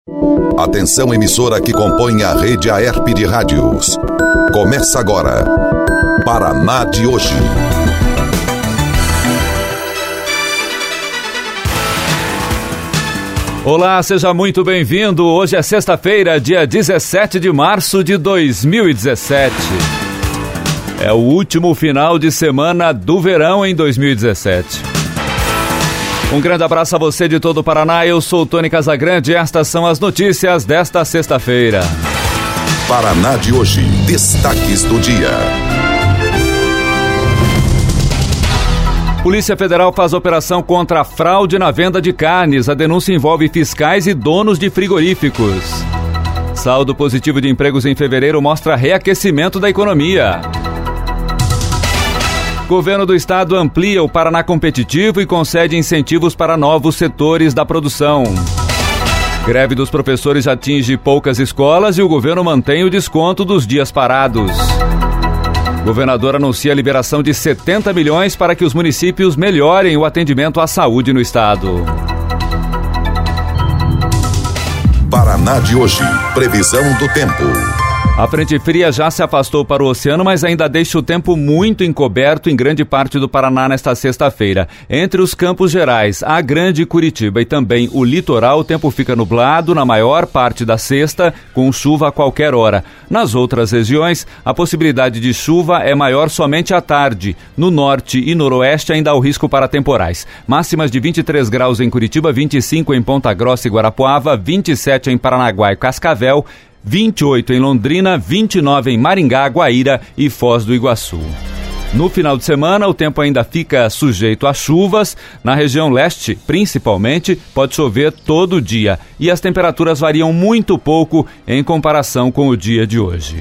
Atenção, emissora que compõe a rede AERP de rádios. Começa agora, Paraná de hoje. Olá, seja muito bem-vindo. Hoje é sexta-feira, dia 17 de março de 2017. É o último final de semana do verão em 2017. Um grande abraço a você de todo o Paraná. Eu sou o Tony Casagrande e estas são as notícias desta sexta-feira. Paraná de hoje. Destaques do dia. Polícia Federal faz operação contra a fraude na venda de carnes. A denúncia envolve fiscais e donos de frigoríficos. Saldo positivo de empregos em fevereiro mostra reaquecimento da economia. Governo do Estado amplia o Paraná Competitivo e concede incentivos para novos setores da produção. Greve dos professores atinge poucas escolas e o governo mantém o desconto dos dias parados. Governador anuncia a liberação de 70 milhões para que os municípios melhorem o atendimento à saúde no estado. Paraná de hoje. Previsão do tempo. A frente fria já se afastou para o oceano, mas ainda deixa o tempo muito encoberto em grande parte do Paraná nesta sexta-feira. Entre os Campos Gerais, a Grande Curitiba e também o litoral, o tempo fica nublado na maior parte da sexta, com chuva a qualquer hora. Nas outras regiões, a possibilidade de chuva é maior somente à tarde. No norte e noroeste ainda há o risco para temporais. Máximas de 23 graus em Curitiba, 25 em Ponta Grossa e Guarapuava, 27 em Paranaguá e Cascavel, 28 em Londrina, 29 em Maringá, Guaíra e Foz do Iguaçu. No final de semana, o tempo ainda fica sujeito a chuvas. Na região leste, principalmente, pode chover todo dia. E as temperaturas variam muito pouco em comparação com o dia de hoje.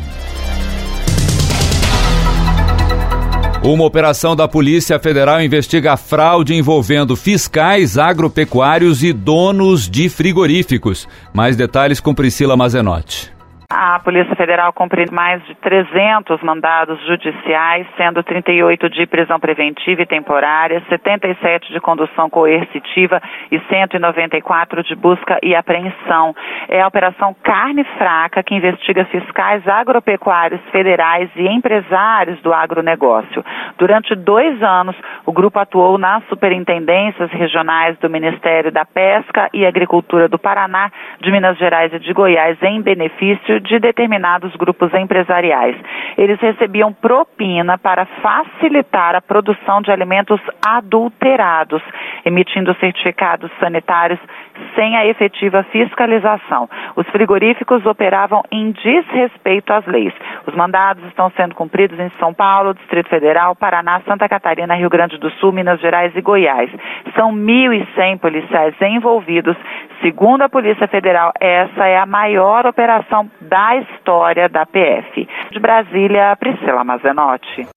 Uma operação da Polícia Federal investiga a fraude envolvendo fiscais, agropecuários e donos de frigoríficos. Mais detalhes com Priscila Mazenotti. A Polícia Federal cumpriu mais de 300 mandados judiciais, sendo 38 de prisão preventiva e temporária, 77 de condução coercitiva e 194 de busca e apreensão. É a Operação Carne Fraca, que investiga fiscais agropecuários federais e empresários do agronegócio. Durante 2 anos, o grupo atuou nas superintendências regionais do Ministério da Pesca e Agricultura do Paraná, de Minas Gerais e de Goiás, em benefício de determinados grupos empresariais. Eles recebiam propina para facilitar a produção de alimentos adulterados, emitindo certificados sanitários sem a efetiva fiscalização. Os frigoríficos operavam em desrespeito às leis. Os mandados estão sendo cumpridos em São Paulo, Distrito Federal, Paraná, Santa Catarina, Rio Grande do Sul, Minas Gerais e Goiás. São 1.100 policiais envolvidos. Segundo a Polícia Federal, essa é a maior operação da história da PF. De Brasília, Priscila Mazenotti.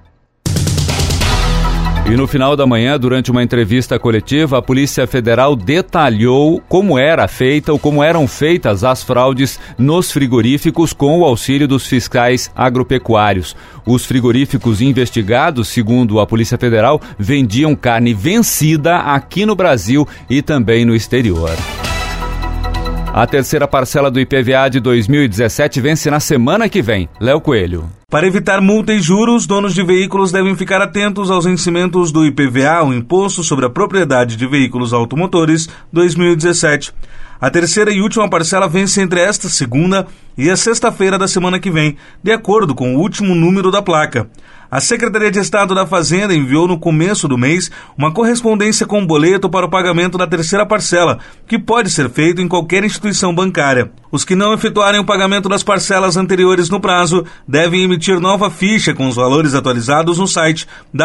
E no final da manhã, durante uma entrevista coletiva, a Polícia Federal detalhou como era feita ou como eram feitas as fraudes nos frigoríficos com o auxílio dos fiscais agropecuários. Os frigoríficos investigados, segundo a Polícia Federal, vendiam carne vencida aqui no Brasil e também no exterior. A terceira parcela do IPVA de 2017 vence na semana que vem. Léo Coelho. Para evitar multa e juros, donos de veículos devem ficar atentos aos vencimentos do IPVA, o Imposto sobre a Propriedade de Veículos Automotores, 2017. A terceira e última parcela vence entre esta segunda e a sexta-feira da semana que vem, de acordo com o último número da placa. A Secretaria de Estado da Fazenda enviou no começo do mês uma correspondência com boleto para o pagamento da terceira parcela, que pode ser feito em qualquer instituição bancária. Os que não efetuarem o pagamento das parcelas anteriores no prazo devem emitir nova ficha com os valores atualizados no site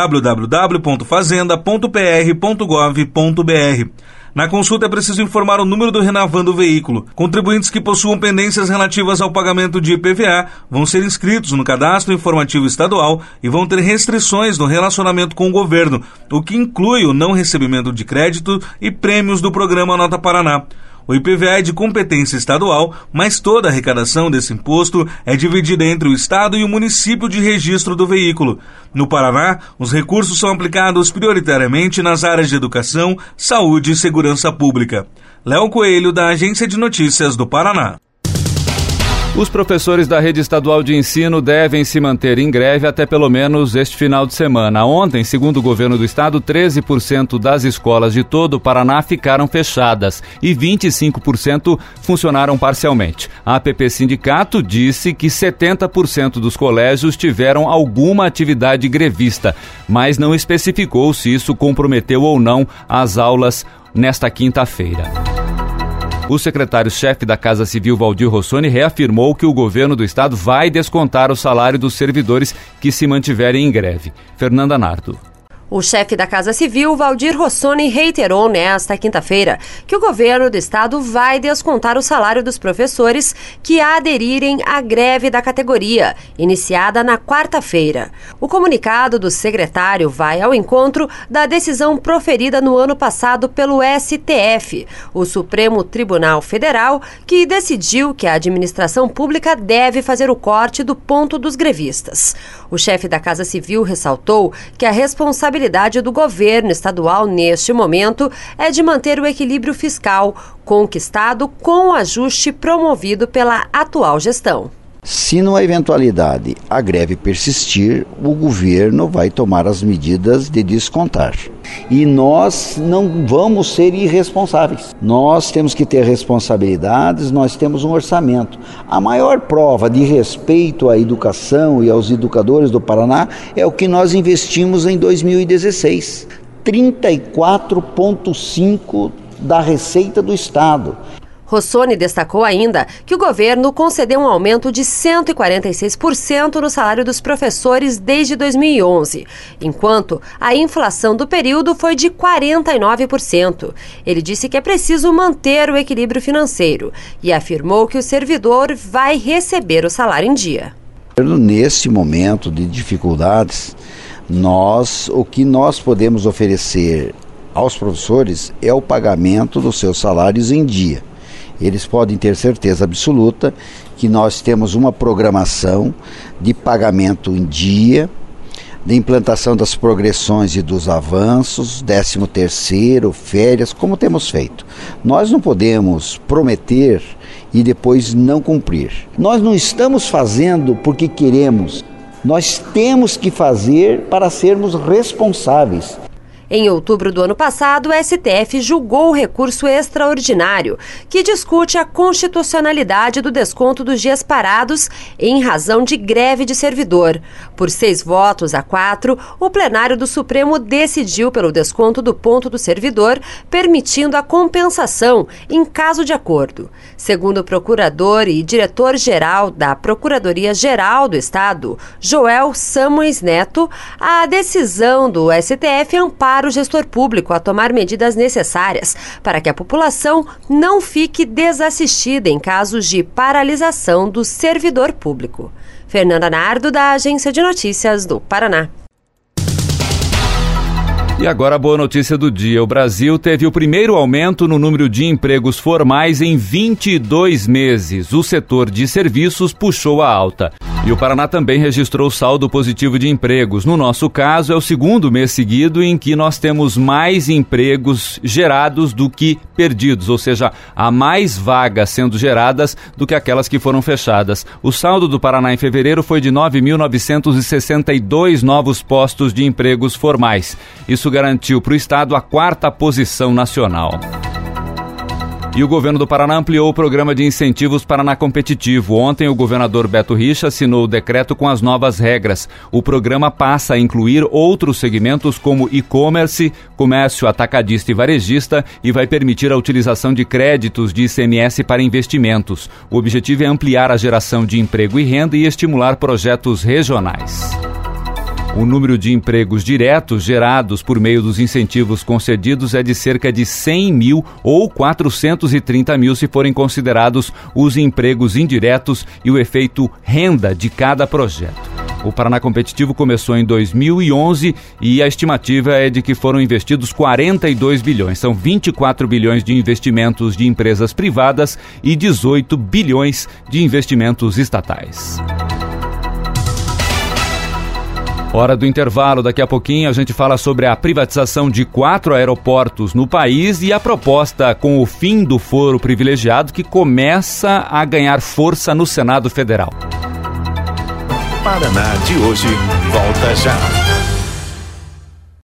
www.fazenda.pr.gov.br. Na consulta é preciso informar o número do Renavan do veículo. Contribuintes que possuam pendências relativas ao pagamento de IPVA vão ser inscritos no Cadastro Informativo Estadual e vão ter restrições no relacionamento com o governo, o que inclui o não recebimento de crédito e prêmios do programa Nota Paraná. O IPVA é de competência estadual, mas toda a arrecadação desse imposto é dividida entre o Estado e o município de registro do veículo. No Paraná, os recursos são aplicados prioritariamente nas áreas de educação, saúde e segurança pública. Léo Coelho, da Agência de Notícias do Paraná. Os professores da rede estadual de ensino devem se manter em greve até pelo menos este final de semana. Ontem, segundo o governo do estado, 13% das escolas de todo o Paraná ficaram fechadas e 25% funcionaram parcialmente. A APP Sindicato disse que 70% dos colégios tiveram alguma atividade grevista, mas não especificou se isso comprometeu ou não as aulas nesta quinta-feira. O secretário-chefe da Casa Civil, Valdir Rossoni, reafirmou que o governo do estado vai descontar o salário dos servidores que se mantiverem em greve. Fernanda Nardo. O chefe da Casa Civil, Valdir Rossoni, reiterou nesta quinta-feira que o governo do estado vai descontar o salário dos professores que aderirem à greve da categoria, iniciada na quarta-feira. O comunicado do secretário vai ao encontro da decisão proferida no ano passado pelo STF, o Supremo Tribunal Federal, que decidiu que a administração pública deve fazer o corte do ponto dos grevistas. O chefe da Casa Civil ressaltou que a responsabilidade do governo estadual neste momento é de manter o equilíbrio fiscal conquistado com o ajuste promovido pela atual gestão. Se numa eventualidade a greve persistir, o governo vai tomar as medidas de descontar. E nós não vamos ser irresponsáveis. Nós temos que ter responsabilidades, nós temos um orçamento. A maior prova de respeito à educação e aos educadores do Paraná é o que nós investimos em 2016. 34,5% da receita do Estado. Rossoni destacou ainda que o governo concedeu um aumento de 146% no salário dos professores desde 2011, enquanto a inflação do período foi de 49%. Ele disse que é preciso manter o equilíbrio financeiro e afirmou que o servidor vai receber o salário em dia. Nesse momento de dificuldades, o que nós podemos oferecer aos professores é o pagamento dos seus salários em dia. Eles podem ter certeza absoluta que nós temos uma programação de pagamento em dia, de implantação das progressões e dos avanços, 13º, férias, como temos feito. Nós não podemos prometer e depois não cumprir. Nós não estamos fazendo porque queremos, nós temos que fazer para sermos responsáveis. Em outubro do ano passado, o STF julgou o recurso extraordinário, que discute a constitucionalidade do desconto dos dias parados em razão de greve de servidor. Por 6-4, o plenário do Supremo decidiu pelo desconto do ponto do servidor, permitindo a compensação em caso de acordo. Segundo o procurador e diretor-geral da Procuradoria-Geral do Estado, Joel Samuels Neto, a decisão do STF ampara o gestor público a tomar medidas necessárias para que a população não fique desassistida em casos de paralisação do servidor público. Fernanda Nardo, da Agência de Notícias do Paraná. E agora a boa notícia do dia. O Brasil teve o primeiro aumento no número de empregos formais em 22 meses. O setor de serviços puxou a alta. E o Paraná também registrou saldo positivo de empregos. No nosso caso, é o segundo mês seguido em que nós temos mais empregos gerados do que perdidos, ou seja, há mais vagas sendo geradas do que aquelas que foram fechadas. O saldo do Paraná em fevereiro foi de 9.962 novos postos de empregos formais. Isso garantiu para o Estado a 4ª posição nacional. E o governo do Paraná ampliou o programa de incentivos Paraná Competitivo. Ontem, o governador Beto Richa assinou o decreto com as novas regras. O programa passa a incluir outros segmentos como e-commerce, comércio atacadista e varejista e vai permitir a utilização de créditos de ICMS para investimentos. O objetivo é ampliar a geração de emprego e renda e estimular projetos regionais. O número de empregos diretos gerados por meio dos incentivos concedidos é de cerca de 100 mil ou 430 mil se forem considerados os empregos indiretos e o efeito renda de cada projeto. O Paraná Competitivo começou em 2011 e a estimativa é de que foram investidos 42 bilhões. São 24 bilhões de investimentos de empresas privadas e 18 bilhões de investimentos estatais. Hora do intervalo, daqui a pouquinho a gente fala sobre a privatização de 4 aeroportos no país e a proposta com o fim do foro privilegiado que começa a ganhar força no Senado Federal. Paraná de hoje volta já.